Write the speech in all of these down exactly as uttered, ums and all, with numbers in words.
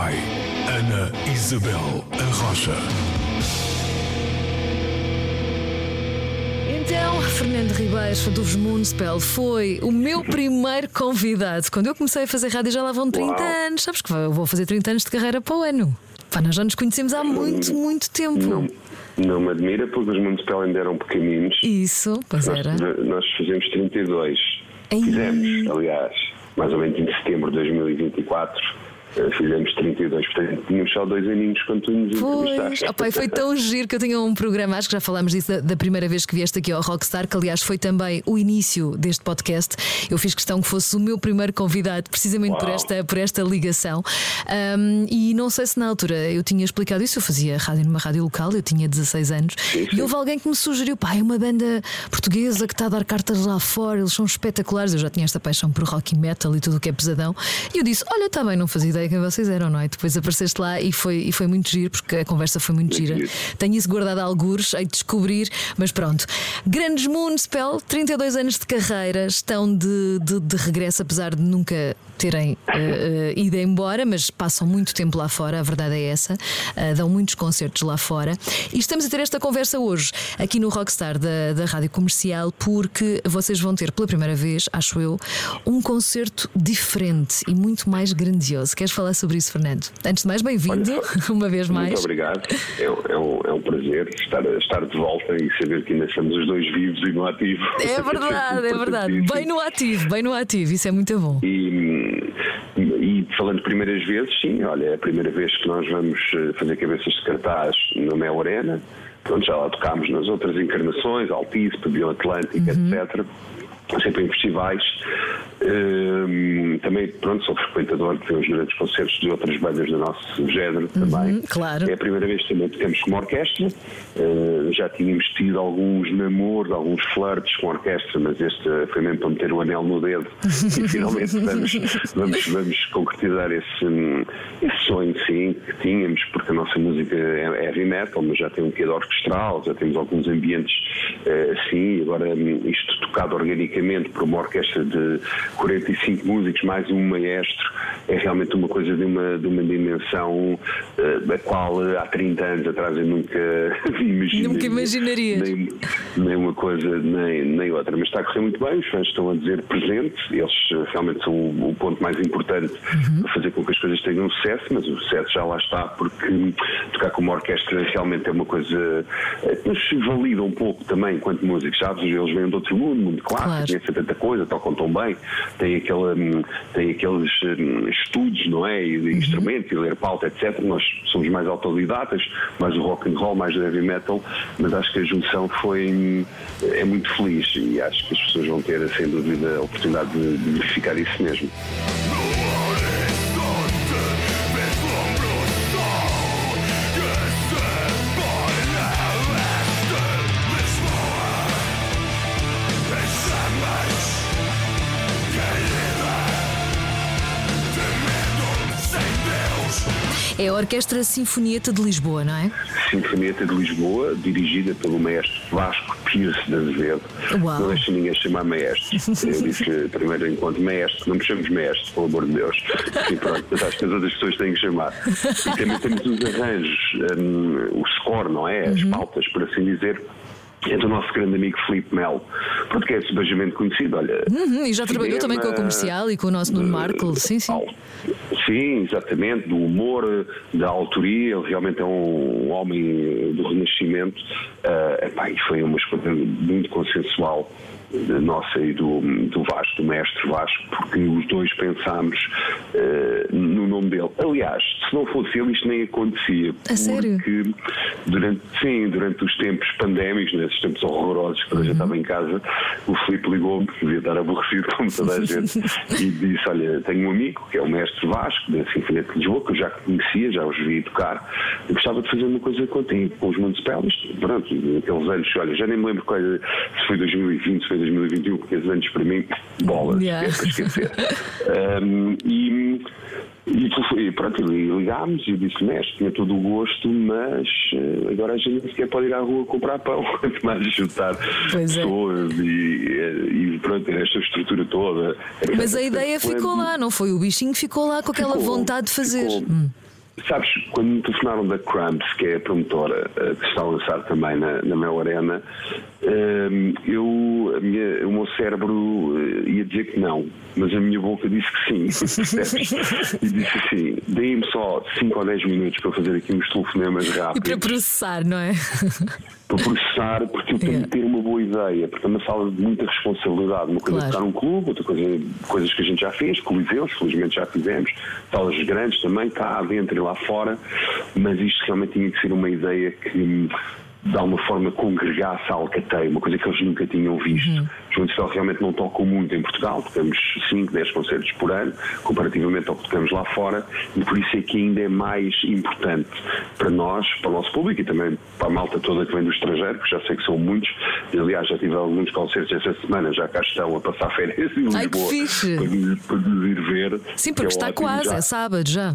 by Ana Isabel Arrocha. Então, Fernando Ribeiro dos Moonspell foi o meu primeiro convidado. Quando eu comecei a fazer rádio já lá vão trinta Uau. anos. Sabes que eu vou fazer trinta anos de carreira para o ano. Pá, nós já nos conhecemos há muito, muito tempo. Não, não me admira porque os Moonspell ainda eram pequeninos. Isso, pois nós, era. nós fizemos trinta e dois. Ai. Fizemos, aliás, mais ou menos em setembro de dois mil e vinte e quatro. Fizemos trinta e dois, portanto tínhamos só dois aninhos quando tu nos entrevistaste. Pois, opa, foi tão giro que eu tinha um programa, acho que já falámos disso da, da primeira vez que vieste aqui ao Rockstar, que aliás foi também o início deste podcast. Eu fiz questão que fosse o meu primeiro convidado, precisamente por esta, por esta ligação. Um, e não sei se na altura eu tinha explicado isso, eu fazia rádio numa rádio local, eu tinha dezasseis anos, sim, sim. E houve alguém que me sugeriu, pá, é uma banda portuguesa que está a dar cartas lá fora, eles são espetaculares. Eu já tinha esta paixão por rock e metal e tudo o que é pesadão. E eu disse, olha, está bem, não fazia ideia quem vocês eram, não é? Depois apareceste lá e foi, e foi muito giro, porque a conversa foi muito gira. Tenho isso guardado a algures, hei de descobrir, mas pronto. Grandes Moonspell, trinta e dois anos de carreira, estão de, de, de regresso, apesar de nunca terem uh, uh, ido embora, mas passam muito tempo lá fora, a verdade é essa. Uh, dão muitos concertos lá fora. E estamos a ter esta conversa hoje, aqui no Rockstar da, da Rádio Comercial, porque vocês vão ter pela primeira vez, acho eu, um concerto diferente e muito mais grandioso. Queres falar sobre isso, Fernando? Antes de mais, bem-vindo, uma vez mais. Muito obrigado. É, é, um, é um prazer estar, estar de volta e saber que ainda estamos os dois vivos e no ativo. É verdade, é verdade. Bem no ativo, bem no ativo, isso é muito bom. E, e falando de primeiras vezes, sim, olha, é a primeira vez que nós vamos fazer cabeças de cartaz no Mel Arena. Pronto, já lá tocámos nas outras encarnações, Altice, Pavilhão Atlântico, uhum. etcétera. Sempre em festivais. Um, também, pronto, sou frequentador de uns grandes concertos de outras bandas do nosso género também. Uhum, claro. É a primeira vez que também tocamos com uma orquestra. Uh, já tínhamos tido alguns namoros, alguns flirts com a orquestra, mas este foi mesmo para meter o anel no dedo e finalmente vamos, vamos, vamos concretizar esse, esse sonho, sim, que tínhamos, porque a nossa música é heavy metal, mas já tem um quê de orquestral, já temos alguns ambientes uh, assim, agora um, isto tocado organicamente por uma orquestra de quarenta e cinco músicos mais um maestro é realmente uma coisa de uma, de uma dimensão uh, a qual uh, há trinta anos atrás eu nunca imaginaria. Nunca imaginaria. Nem, nem uma coisa nem, nem outra, mas está a correr muito bem, os fãs estão a dizer presente, eles uh, realmente são o, o ponto mais importante uhum. para fazer com que as coisas tenham sucesso, mas o sucesso já lá está, porque tocar com uma orquestra realmente é uma coisa uh, que nos valida um pouco também enquanto músicos, sabes? Eles vêm de outro mundo, mundo clássico, claro. Conhecem tanta coisa, tocam tão bem, têm, aquela, têm aqueles um, estudos, não é? E de uhum. instrumentos, e ler pauta, etcétera. Nós somos mais autodidatas, mais o rock and roll, mais o heavy metal, mas acho que a junção foi é muito feliz e acho que as pessoas vão ter, sem dúvida, a oportunidade de, de verificar isso mesmo. É a Orquestra Sinfonieta de Lisboa, não é? Sinfonieta de Lisboa, dirigida pelo maestro Vasco Pires de Azevedo. Uau. Não deixa ninguém chamar maestro. Eu disse primeiro encontro maestro, não me chames maestro, pelo amor de Deus. E pronto, mas acho que as outras pessoas têm que chamar. E também temos os arranjos, um, o score, não é? As uhum. pautas, por assim dizer. É do nosso grande amigo Filipe Melo, porque é bastante conhecido, olha. Uhum, e já cinema, trabalhou também com a Comercial e com o nosso Nuno Marco, sim, sim. Sim, exatamente, do humor, da autoria, ele realmente é um homem do Renascimento, uh, epá, e foi uma escolha muito consensual nossa e do, do Vasco, do mestre Vasco, porque os dois pensámos uh, no nome dele. Aliás, se não fosse ele, isto nem acontecia. A sério? Porque durante, sim, durante os tempos pandémicos, nesses tempos horrorosos, quando uhum. eu já estava em casa, o Filipe ligou-me, devia estar aborrecido como toda a gente, e disse, olha, tenho um amigo, que é o mestre Vasco, da Sinfonieta de Lisboa, que eu já conhecia, já os vi tocar, eu gostava de fazer uma coisa contigo, com os Moonspell, pronto, naqueles anos, olha, já nem me lembro qual, se foi dois mil e vinte, se foi dois mil e vinte e um, porque esses anos para mim, bolas, yeah. é para esquecer. um, e, e pronto, ligámos e eu disse, mestre, tinha todo o gosto, mas uh, agora a gente nem sequer pode ir à rua comprar pão, quanto mais juntar pois pessoas é. e, e pronto, esta estrutura toda. Mas a ideia ficou lá, não foi? O bichinho ficou lá com aquela ficou, vontade de fazer. Ficou. Hum. Sabes, quando me telefonaram da Cramps, que é a promotora uh, que está a lançar também na, na Mel Arena, uh, eu, a minha, o meu cérebro uh, ia dizer que não, mas a minha boca disse que sim, percebes? E disse assim, deem-me só cinco ou dez minutos para fazer aqui uns telefonemas rápidos. E para processar, não é? Para processar, porque eu tenho yeah. que ter uma boa ideia, porque é uma sala de muita responsabilidade. Uma coisa claro. é estar num clube, outra coisa coisas que a gente já fez, coliseus, felizmente já fizemos, salas grandes também, cá dentro e lá fora, mas isto realmente tinha que ser uma ideia que de alguma forma congregasse a Alcateia, uma coisa que eles nunca tinham visto. Uhum. Os João Cristóvão realmente não tocam muito em Portugal, tocamos cinco, dez concertos por ano, comparativamente ao que tocamos lá fora, e por isso é que ainda é mais importante para nós, para o nosso público e também para a malta toda que vem do estrangeiro, que já sei que são muitos. Aliás, já tive alguns concertos esta semana, já cá estão a passar férias em Lisboa. Ai, que fixe. Para, para ir ver. Sim, porque é está ótimo, quase, já. É sábado já.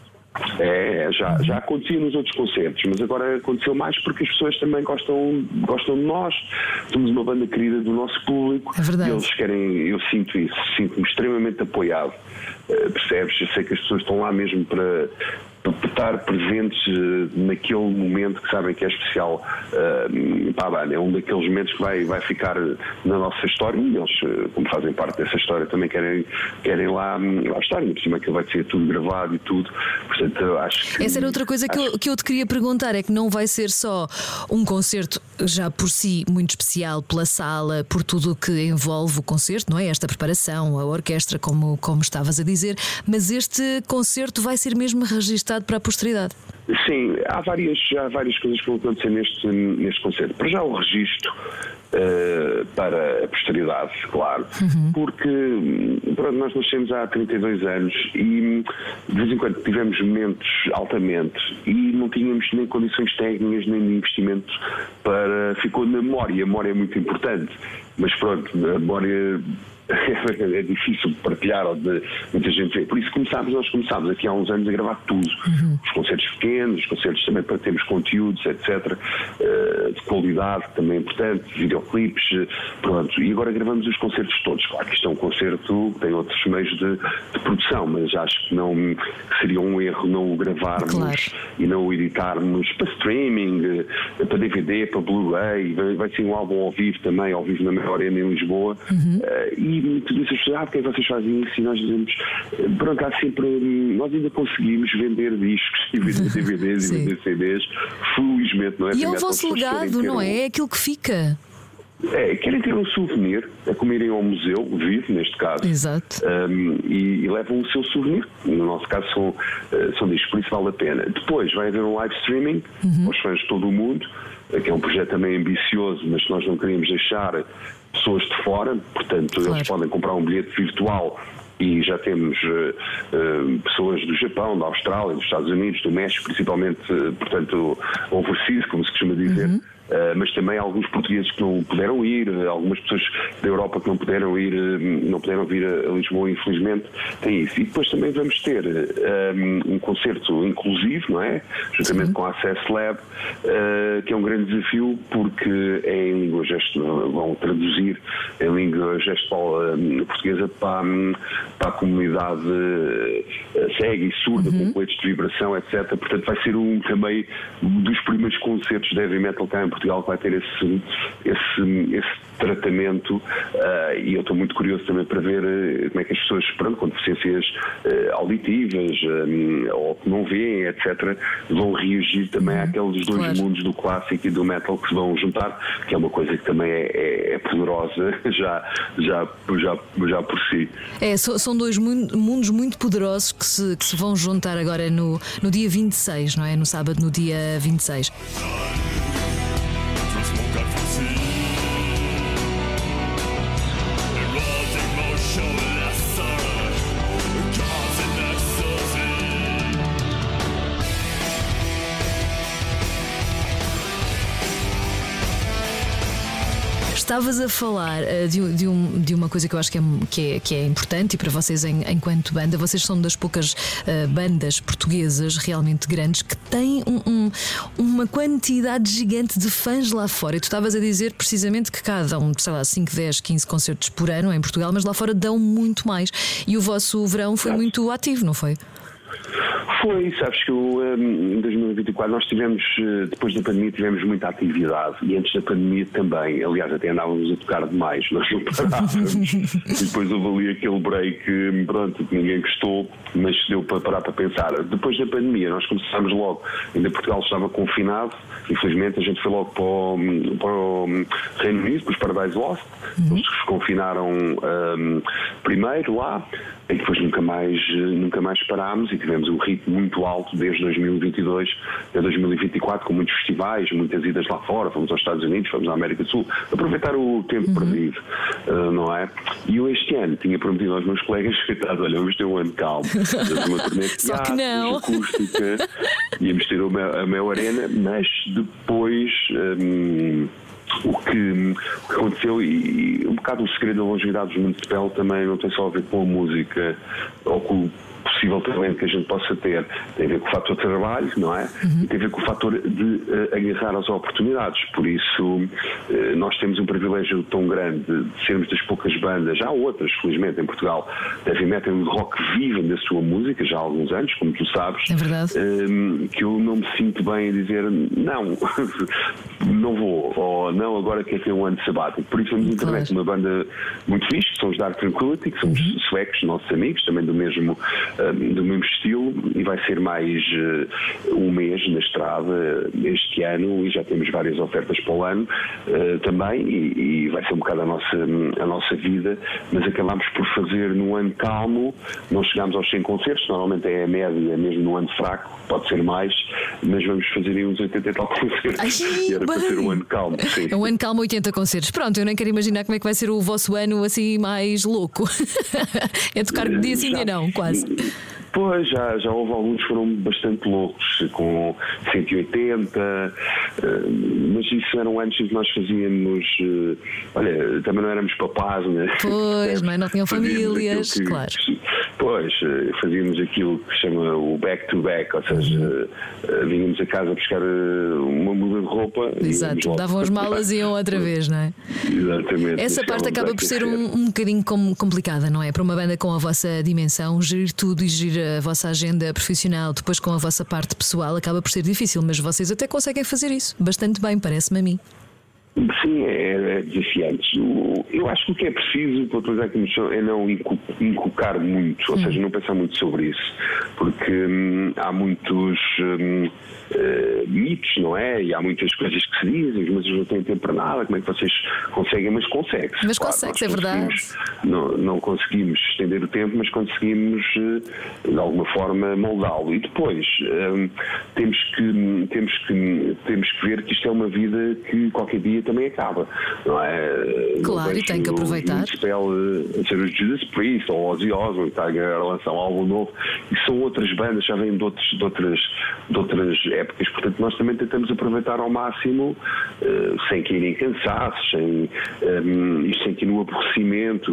É, já, já acontecia nos outros concertos, mas agora aconteceu mais porque as pessoas também gostam, gostam de nós. Somos uma banda querida do nosso público. É verdade. E eles querem, eu sinto isso, sinto-me extremamente apoiado. Uh, percebes? Eu sei que as pessoas estão lá mesmo para, para estar presentes uh, naquele momento que sabem que é especial uh, para a banda. É um daqueles momentos que vai, vai ficar na nossa história e eles, uh, como fazem parte dessa história, também querem, querem lá, lá estar. E por cima que vai ser tudo gravado e tudo. Portanto, acho que, essa era outra coisa que eu, que eu te queria perguntar, é que não vai ser só um concerto já por si muito especial pela sala, por tudo o que envolve o concerto, não é? Esta preparação, a orquestra, como, como estavas a dizer, mas este concerto vai ser mesmo registado para a posteridade. Sim, há várias, há várias coisas que vão acontecer neste, neste concerto. Para já o registro uh, para a posteridade, claro, uhum. porque pronto, nós nascemos há trinta e dois anos e de vez em quando tivemos momentos altamente e não tínhamos nem condições técnicas nem de investimento para... Ficou na memória, a memória é muito importante, mas pronto, a memória... é difícil partilhar ou de muita gente ver. Por isso começámos, nós começámos aqui há uns anos a gravar tudo. Uhum. Os concertos pequenos, os concertos também para termos conteúdos, etcétera, uh, de qualidade, que também é importante, videoclipes, uh, pronto. E agora gravamos os concertos todos. Claro que isto é um concerto que tem outros meios de, de produção, mas acho que não que seria um erro não o gravarmos claro. e não o editarmos para streaming, uh, para D V D, para Blu-ray. Vai, vai ser um álbum ao vivo também, ao vivo na Mel Arena em Lisboa. Uhum. Uh, e E tu dizes, ah, porque vocês fazem isso? E nós dizemos, pronto, há sempre, nós ainda conseguimos vender discos e vender D V Ds e vender C Ds, felizmente, não é? E é o vosso legado, não é? É aquilo que fica. É, querem ter um souvenir, é como irem ao museu, vivo neste caso. Exato. Um, e, e levam o seu souvenir. No nosso caso são, uh, são discos, por isso vale a pena. Depois vai haver um live streaming uhum. aos fãs de todo o mundo, que é um projeto também ambicioso, mas que nós não queríamos deixar pessoas de fora, portanto claro. eles podem comprar um bilhete virtual e já temos uh, uh, pessoas do Japão, da Austrália, dos Estados Unidos, do México, principalmente, uh, portanto, overseas, como se costuma dizer. Uhum. Uh, mas também alguns portugueses que não puderam ir, algumas pessoas da Europa que não puderam ir, não puderam vir a Lisboa, infelizmente, tem isso. E depois também vamos ter um, um concerto inclusivo, não é? Juntamente Sim. com a Access Lab, uh, que é um grande desafio porque é em língua gesto, vão traduzir em língua gestual uh, portuguesa para, para a comunidade uh, cega e surda, uhum. com coletes de vibração, etcétera. Portanto, vai ser um também dos primeiros concertos de heavy metal cá em Portugal que vai ter esse, esse, esse tratamento uh, e eu estou muito curioso também para ver uh, como é que as pessoas, pronto, com deficiências uh, auditivas um, ou que não veem, etcétera, vão reagir também àqueles dois claro. mundos do clássico e do metal que se vão juntar, que é uma coisa que também é, é, é poderosa já, já, já, já por si. É, são dois mundos muito poderosos que se, que se vão juntar agora no, no dia vinte e seis, não é? No sábado, no dia vinte e seis. Estavas a falar uh, de, de, um, de uma coisa que eu acho que é, que é, que é importante e para vocês em, enquanto banda, vocês são das poucas uh, bandas portuguesas realmente grandes que têm um, um, uma quantidade gigante de fãs lá fora. E tu estavas a dizer precisamente que cá dão, sei lá, cinco, dez, quinze concertos por ano em Portugal, mas lá fora dão muito mais. E o vosso verão foi muito ativo, não foi? Foi, sabes que eu, em dois mil e vinte e quatro nós tivemos, depois da pandemia, tivemos muita atividade e antes da pandemia também. Aliás, até andávamos a tocar demais, nós não parávamos. E depois houve ali aquele break, pronto, que ninguém gostou, mas deu para parar para pensar. Depois da pandemia, nós começámos logo, ainda Portugal estava confinado, infelizmente a gente foi logo para o, para o Reino Unido, para os Paradise Lost, uhum. Eles se confinaram um, primeiro lá. E depois nunca mais, nunca mais parámos e tivemos um ritmo muito alto desde dois mil e vinte e dois a dois mil e vinte e quatro, com muitos festivais, muitas idas lá fora, fomos aos Estados Unidos, fomos à América do Sul, aproveitar o tempo uhum. perdido, uh, não é? E eu este ano tinha prometido aos meus colegas, olha, vamos ter um ano calmo, uma turnê de Só que não. acústica, íamos ter a Mel Arena, mas depois... Um, O que, o que aconteceu e, e um bocado o segredo da longevidade dos Montes de Pele também não tem só a ver com a música ou com o possível talento que a gente possa ter, tem a ver com o fator de trabalho, não é? Uhum. E tem a ver com o fator de uh, agarrar as oportunidades. Por isso uh, nós temos um privilégio tão grande de sermos das poucas bandas, já há outras felizmente em Portugal, de heavy metal e rock vivem da sua música já há alguns anos, como tu sabes. É verdade. Uh, que eu não me sinto bem a dizer não, não vou, ou não, agora quero ter um ano sabático. Por isso vamos internet claro. Uma banda muito fixe, que são os Dark Tranquillity, que somos uhum. suecos, nossos amigos, também do mesmo do mesmo estilo, e vai ser mais uh, um mês na estrada este ano e já temos várias ofertas para o ano uh, também e, e vai ser um bocado a nossa, a nossa vida, mas acabamos por fazer num ano calmo, não chegámos aos cem concertos, normalmente é a média mesmo no ano fraco, pode ser mais, mas vamos fazer aí uns oitenta e tal concertos. Ai, e era bem. Para ser um ano calmo. Sim. Um ano calmo, oitenta concertos. Pronto, eu nem quero imaginar como é que vai ser o vosso ano assim mais louco. É tocar dia sim, dia não, quase. Pois, já, já houve alguns que foram bastante loucos, com cento e oitenta, mas isso eram anos em que nós fazíamos, olha, também não éramos papás, né? Pois, não, é? Não tinham famílias, que, claro. Pois, fazíamos aquilo que se chama o back-to-back, ou seja, uhum. vínhamos a casa buscar uma muda de roupa. Exato, davam as malas e iam outra vez, não é? Exatamente. Essa parte acaba por ser um, um bocadinho complicada, não é? Para uma banda com a vossa dimensão, gerir tudo e gerir a vossa agenda profissional depois com a vossa parte pessoal acaba por ser difícil, mas vocês até conseguem fazer isso bastante bem, parece-me a mim. Sim, é, é desafiante. Eu acho que o que é preciso, para utilizar aqui no é não inculcar muito, ou hum. seja, não pensar muito sobre isso, porque hum, há muitos hum, uh, mitos, não é? E há muitas coisas que se dizem, mas não têm tempo para nada, como é que vocês conseguem? Mas consegue-se. Mas claro, consegue-se, é verdade. Não, não conseguimos estender o tempo, mas conseguimos uh, de alguma forma moldá-lo. E depois um, temos, que, temos, que, temos que ver que isto é uma vida que qualquer dia também acaba, não é? Claro, não e tem que aproveitar. O ser os Judas Priest ou Ozzy Osbourne, está a lançar um álbum novo, e são outras bandas, já vêm de, outros, de, outras, de outras épocas, portanto nós também tentamos aproveitar ao máximo, uh, sem cair em cansaços, sem, um, e sem cair no aborrecimento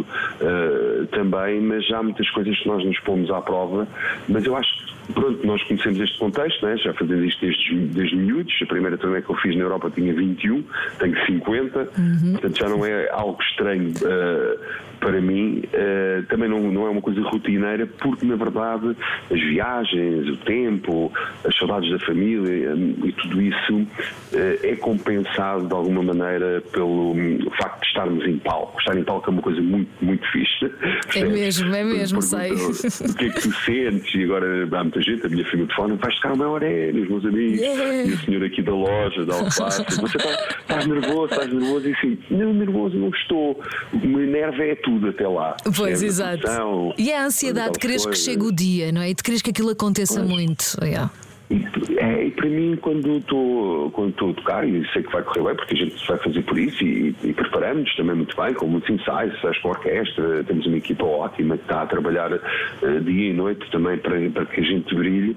uh, também, mas já há muitas coisas que nós nos pomos à prova, mas eu acho que pronto, nós conhecemos este contexto, né? Já fazendo isto desde, desde miúdos. A primeira turnê que eu fiz na Europa tinha vinte e um, tenho cinquenta, uhum. Portanto já não é algo estranho uh, para mim. Uh, também não, não é uma coisa rotineira, porque na verdade as viagens, o tempo, as saudades da família um, e tudo isso uh, é compensado de alguma maneira pelo um, facto de estarmos em palco. Estar em palco é uma coisa muito, muito fixe. É mesmo, é mesmo, sei. O que é que tu sentes? E agora há muita gente, a minha filha de fone, vais tocar o meu Arena, os meus amigos, yeah. E o senhor aqui da loja, da alface, você está, estás nervoso, estás nervoso, e assim, não, nervoso não estou, o que me enerva é tudo até lá. Pois, exato. Produção, e a ansiedade de quereres que chegue o dia, não é? E de quereres que aquilo aconteça pois. Muito. Yeah. E, é, e para mim, quando estou quando estou a tocar, e sei que vai correr bem, porque a gente vai fazer por isso, e, e preparamos também muito bem, com muitos ensaios, com a orquestra, temos uma equipa ótima que está a trabalhar uh, dia e noite também para, para que a gente brilhe,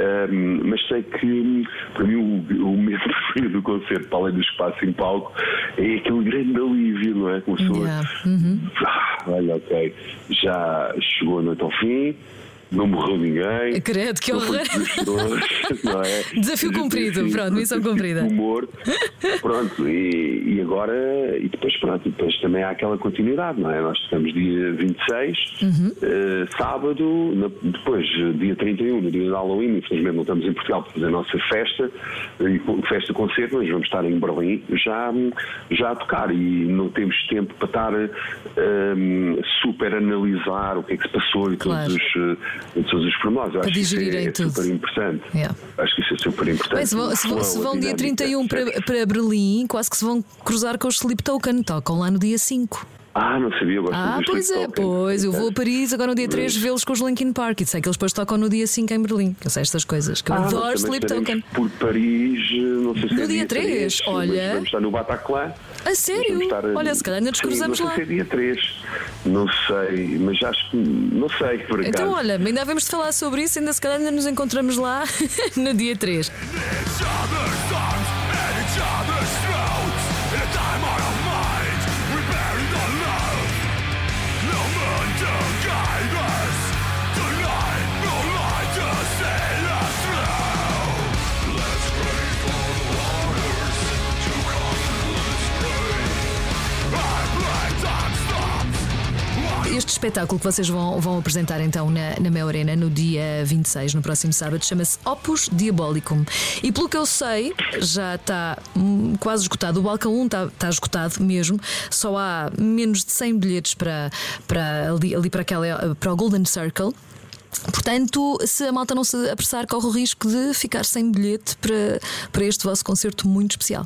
um, mas sei que para mim o, o mesmo preferido do concerto, para além do espaço em palco, é aquele grande alívio, não é? Como yeah. uhum. ah, olha, ok, já chegou a noite ao fim, não morreu ninguém. Credo, que horror. Não é? Desafio cumprido, assim, pronto, missão cumprida. Humor, pronto, e, e agora, e depois pronto, depois também há aquela continuidade, não é? Nós estamos dia vinte e seis, uhum. uh, sábado, na, depois dia trinta e um, no dia de Halloween, infelizmente não estamos em Portugal para fazer a nossa festa, e festa concerto, mas vamos estar em Berlim já, já a tocar e não temos tempo para estar um, super a analisar o que é que se passou e claro. todos os todos os pormenores. Acho que isso é, é super importante. Yeah. Acho que isso é super importante. Bem, se vão, se vão, se vão dia trinta e um para, para Berlim, quase que se vão cruzar com os Sleep Token, tocam lá no dia cinco. Ah, não sabia, eu gosto Ah, pois é, token. Pois, eu vou a Paris agora no dia três vê-los com os Linkin Park e sei que eles depois tocam no dia cinco em Berlim. Eu sei estas coisas, que eu ah, adoro Sleep Token. Por Paris, não sei se no é dia três, olha. Vamos estar no Bataclan. A sério? Estar, olha, se calhar ainda nos cruzamos lá. Não sei se é dia três, não sei, mas acho que não sei por acaso. Então, olha, ainda havemos de falar sobre isso, ainda se calhar ainda nos encontramos lá no dia três. Este espetáculo que vocês vão, vão apresentar então na, na Mel Arena no dia vinte e seis, no próximo sábado, chama-se Opus Diabolicum. E pelo que eu sei, já está hum, quase esgotado. O balcão um está, está esgotado mesmo. Só há menos de cem bilhetes para, para, ali, ali para, aquela, para o Golden Circle. Portanto, se a malta não se apressar, corre o risco de ficar sem bilhete para, para este vosso concerto muito especial.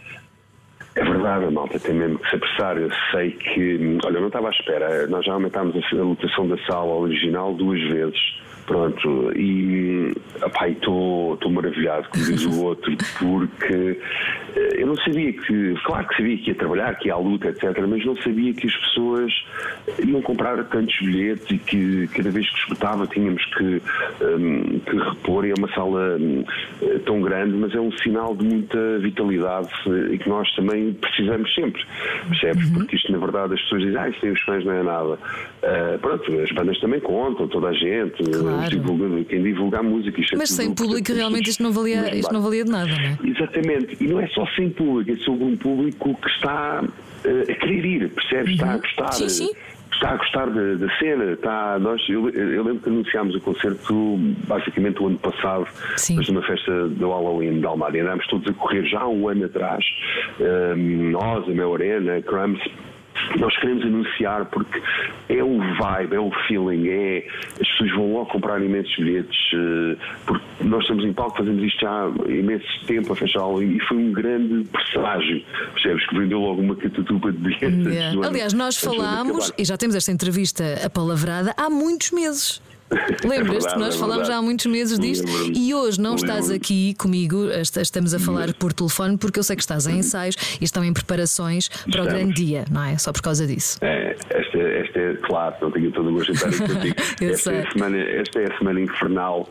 É verdade, a malta tem mesmo que se apressar. Eu sei que, olha, eu não estava à espera. Nós já aumentámos a lotação da sala original duas vezes. Pronto, e estou maravilhado, como diz o outro, porque eu não sabia que, claro que sabia que ia trabalhar, que ia à luta, etcétera, mas não sabia que as pessoas iam comprar tantos bilhetes e que cada vez que esgotava tínhamos que, um, que repor. E é uma sala um, tão grande, mas é um sinal de muita vitalidade e que nós também precisamos sempre, percebes? Uhum. Porque isto, na verdade, as pessoas dizem, ah, isso tem os fãs, não é nada. Uh, pronto, as bandas também contam, toda a gente. Claro. Divulga, quem divulga a música. Isto mas é sem público pessoas, realmente isto não, valia, isto não valia de nada, não é? Exatamente, e não é só sem público, é sobre um público que está uh, a querer ir, percebes? Uhum. Está a gostar. Sim, sim. Está a gostar da cena, está, nós, eu, eu lembro que anunciámos o concerto basicamente o ano passado, depois de uma festa do Halloween de Almada, e andámos todos a correr já há um ano atrás, um, nós, a Mel Arena, a Crumbs. Nós queremos anunciar porque é o vibe, é o feeling, é, as pessoas vão logo comprar imensos bilhetes, porque nós estamos em palco, fazemos isto já há imenso tempo a fechar e foi um grande presságio, percebes, que vendeu logo uma catatupa de bilhetes. Yeah. Ano, aliás, nós falámos, e já temos esta entrevista apalavrada, há muitos meses. Lembras-te que nós é falámos já há muitos meses disto e hoje não estás aqui comigo, estamos a falar por telefone porque eu sei que estás em ensaios e estão em preparações para estamos. O grande dia, não é? Só por causa disso. É, esta, esta é, claro, não tenho todo o gosto de estar aqui contigo. esta, é a semana, esta é a semana infernal.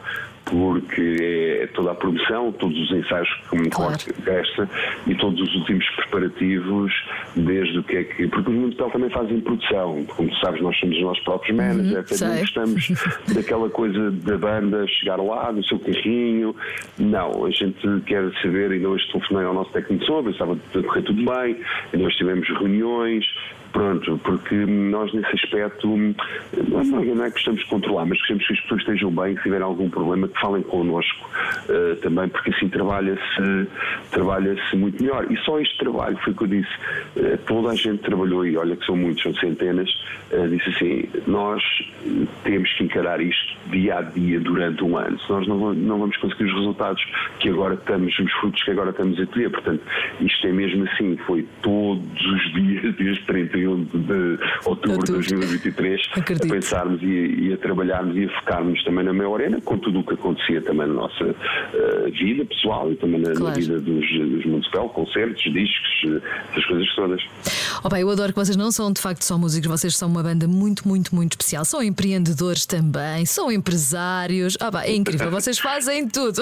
Porque é toda a produção, todos os ensaios como claro. Esta e todos os últimos preparativos, desde o que é que. Porque os Municipal também fazem produção, como tu sabes, nós somos os nossos próprios managers, uhum, não gostamos daquela coisa da banda chegar lá, no seu carrinho. Não, a gente quer saber, ainda hoje telefonei ao nosso técnico de som, estava a correr tudo bem, ainda hoje tivemos reuniões. Pronto, porque nós nesse aspecto não, não é que gostamos de controlar, mas gostamos que as pessoas estejam bem, se tiver algum problema que falem connosco uh, também, porque assim trabalha-se trabalha-se muito melhor. E só este trabalho, foi o que eu disse, uh, toda a gente trabalhou, e olha que são muitos, são centenas, uh, disse assim, nós temos que encarar isto dia a dia durante um ano, se nós não, não vamos conseguir os resultados que agora estamos, os frutos que agora estamos a colher. Portanto, isto é mesmo assim, foi todos os dias, desde trinta e um de outubro de dois mil e vinte e três, acredito, a pensarmos e, e a trabalharmos e a focarmos também na Mel Arena, com tudo o que acontecia também na nossa uh, vida pessoal e também na, claro. Na vida dos, dos Municipal, concertos, discos, essas coisas todas. Oh, bem, eu adoro que vocês não são de facto só músicos, vocês são uma banda muito, muito, muito especial. São empreendedores também, são empresários. Oh, bem, é incrível, vocês fazem tudo.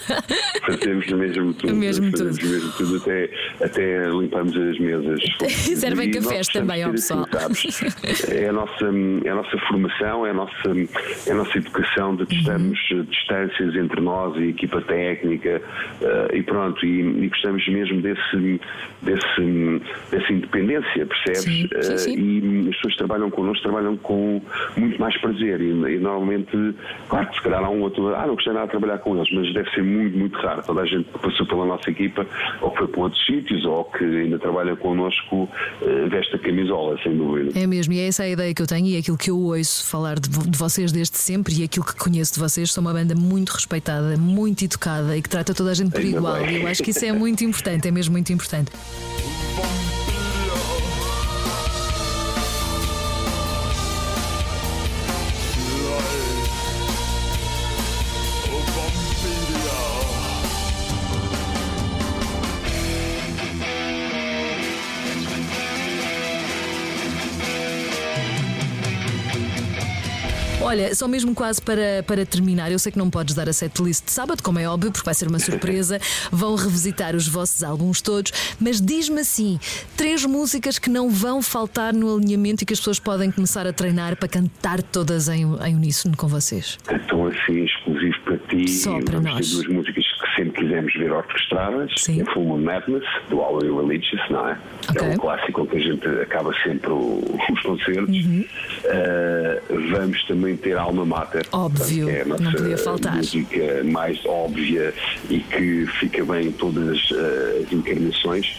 Fazemos mesmo tudo. Mesmo fazemos tudo. Mesmo tudo, até, até limpamos as mesas. Servem cafés também. também ao pessoal. Assim, sabes? É, a nossa, é a nossa formação, é a nossa, é a nossa educação de que estamos uhum. distâncias entre nós e a equipa técnica uh, e pronto, e, e gostamos mesmo desse, desse, dessa independência, percebes? Sim, sim, sim. Uh, e as pessoas que trabalham connosco trabalham com muito mais prazer e, e normalmente, claro que se calhar há um outro, ah, não gostei nada de trabalhar com eles, mas deve ser muito, muito raro. Toda a gente que passou pela nossa equipa ou que foi para outros sítios ou que ainda trabalha connosco uh, veste a camisola, sem dúvida. É mesmo, e é essa a ideia que eu tenho e é aquilo que eu ouço falar de, de vocês desde sempre e aquilo que conheço de vocês. São uma banda muito respeitada, muito educada e que trata toda a gente por ainda igual. Bem. E eu acho que isso é muito importante, é mesmo muito importante. Olha, só mesmo quase para, para terminar, eu sei que não podes dar a setlist de sábado, como é óbvio, porque vai ser uma surpresa. Vão revisitar os vossos álbuns todos, mas diz-me assim, três músicas que não vão faltar no alinhamento e que as pessoas podem começar a treinar para cantar todas em, em uníssono com vocês. Então assim, exclusivo para ti, só para vamos nós. ter duas músicas que sempre quisemos ver orquestradas. Sim. É Full Moon Madness, do All Religious, não é? Okay. É um clássico que a gente acaba sempre o, os concertos. Uhum. Uh, vamos também ter Alma Mater. Óbvio, portanto, é a nossa não podia faltar. música mais óbvia e que fica bem em todas uh, as encarnações.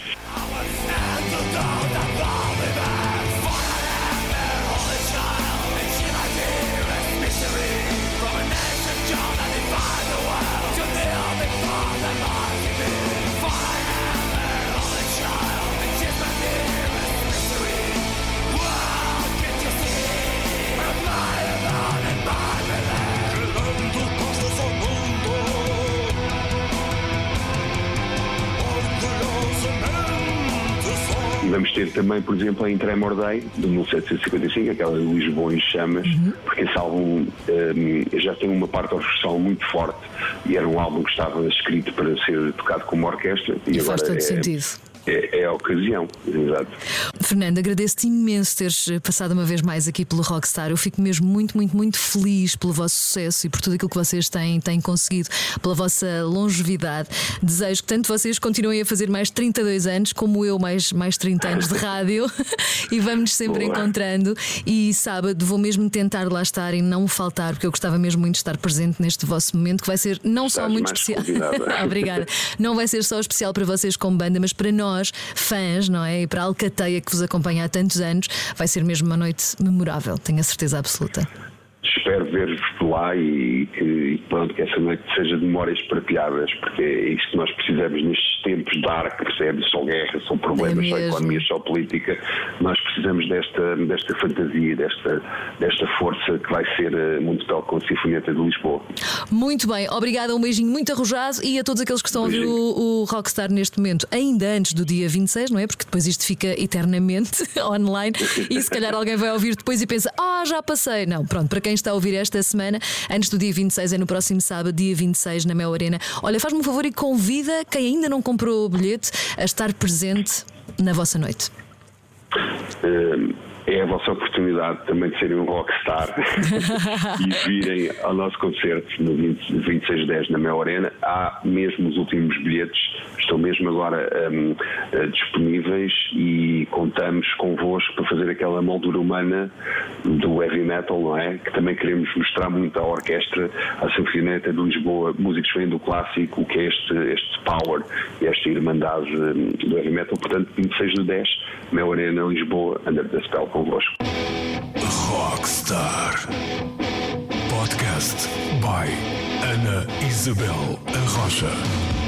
Vamos ter também, por exemplo, a Em Tremor Day, de mil setecentos e cinquenta e cinco, aquela de Lisboa em Chamas, uhum. porque esse álbum um, já tem uma parte orquestral muito forte e era um álbum que estava escrito para ser tocado como orquestra. E, e agora faz todo é, sentido. É, é a ocasião, exato. Fernando, agradeço-te imenso teres passado uma vez mais aqui pelo Rockstar. Eu fico mesmo muito, muito, muito feliz pelo vosso sucesso e por tudo aquilo que vocês têm, têm conseguido, pela vossa longevidade. Desejo que tanto vocês continuem a fazer mais trinta e dois anos, como eu, mais, mais trinta anos de rádio e vamos-nos sempre Boa. encontrando. E sábado vou mesmo tentar lá estar e não faltar, porque eu gostava mesmo muito de estar presente neste vosso momento, que vai ser não Estás só muito especial. Obrigada. Não vai ser só especial para vocês como banda, mas para nós. Nós, fãs, não é? E para a Alcateia que vos acompanha há tantos anos, vai ser mesmo uma noite memorável, tenho a certeza absoluta. Espero ver-vos por lá e que, e pronto, que essa noite seja de memórias partilhadas, porque é isso que nós precisamos nestes tempos dark, percebes? Só guerra, só problemas, é só economia, só política. Nós precisamos desta, desta fantasia, desta, desta força que vai ser a Municipal com a Sinfonieta de Lisboa. Muito bem, obrigada, um beijinho muito arrojado e a todos aqueles que estão a ouvir o, o Rockstar neste momento, ainda antes do dia vinte e seis, não é? Porque depois isto fica eternamente online e se calhar alguém vai ouvir depois e pensa, ah, já passei. Não, pronto, para quem está a ouvir esta semana, antes do dia vinte e seis, é no próximo sábado, dia vinte e seis, na Mel Arena. Olha, faz-me um favor e convida quem ainda não comprou o bilhete a estar presente na vossa noite. Um... É a vossa oportunidade também de serem um rockstar e virem ao nosso concerto no vinte, vinte e seis de dez na Mel Arena. Há mesmo os últimos bilhetes, estão mesmo agora um, disponíveis e contamos convosco para fazer aquela moldura humana do heavy metal, não é? Que também queremos mostrar muito à orquestra, à Sinfonieta de Lisboa, músicos que vêm do clássico, o que é este, este power, esta irmandade do heavy metal. Portanto, vinte e seis de dez, Mel Arena, Lisboa, Under the Spell convosco. Rockstar Podcast by Ana Isabel Arrocha.